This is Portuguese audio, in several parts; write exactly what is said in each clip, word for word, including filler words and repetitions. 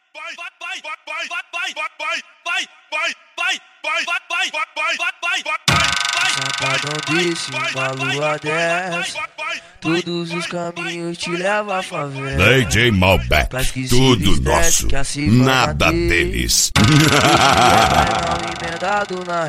Sabadão desse, uma lua dessa, todos os caminhos te levam à favela. D J Malbec, tudo nosso, nada deles. Emendado na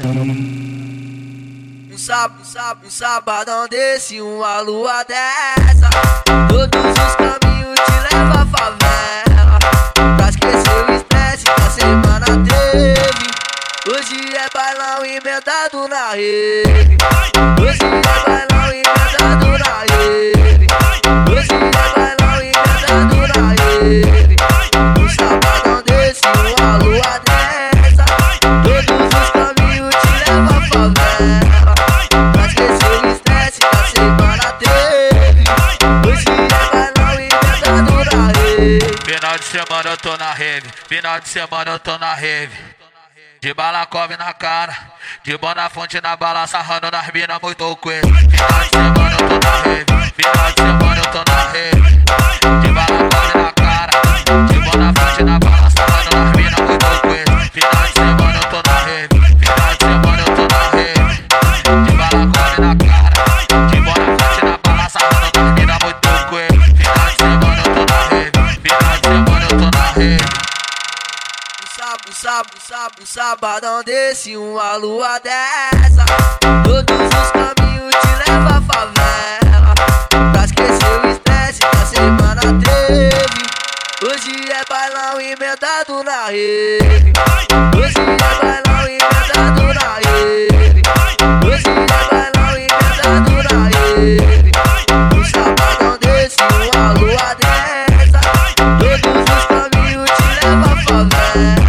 um sábado, um sábado, um sabadão desse, uma lua dessa, todos os caminhos te levam à favela. Pra esquecer o estresse que a semana teve, hoje é bailão emendado na rede. Hoje é bailão emendado na rede. Hoje é bailão emendado na rede. Um sabadão desse, uma lua dessa, todos os caminhos te levam à favela. Pra esquecer o estresse que a semana teve, hoje é bailão emendado na rede. Final de semana eu tô na rede, final de semana eu tô na rede. De balacove na cara, de Bonafonte na bala, sarrando nas mina muito coelho. Final de semana eu tô na rede, final de semana eu tô na rede. De balacove na cara, de Bonafonte na bala, sarrando nas mina muito coelho. Final de semana eu tô na rede, final de semana eu tô na rede. De balacove na cara, de Bonafonte na bala, sarrando nas mina muito coelho. Final de semana eu tô na rede, final de semana eu tô na rede. Um sábado, sábado, sabadão desse, uma lua dessa, todos os caminhos te levam à favela. Pra esquecer o estresse que a semana teve, hoje é bailão emendado na rede. Hoje é bailão emendado na rede. Hoje é bailão emendado na rede. Um sabadão desse, uma lua dessa, todos os caminhos te levam à favela.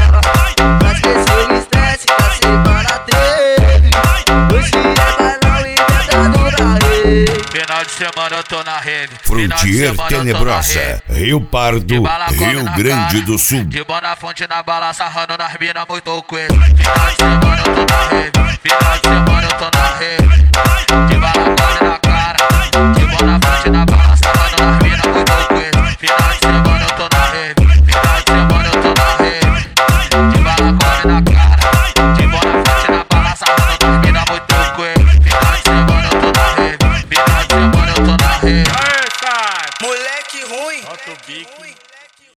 Final de semana eu tô na rede. Frontier Tenebrosa, Rio Pardo, Rio Grande do Sul. De Bonafonte na bala, sarrando nas mina muito coelho. Final de semana eu tô na rede. Final de semana eu tô na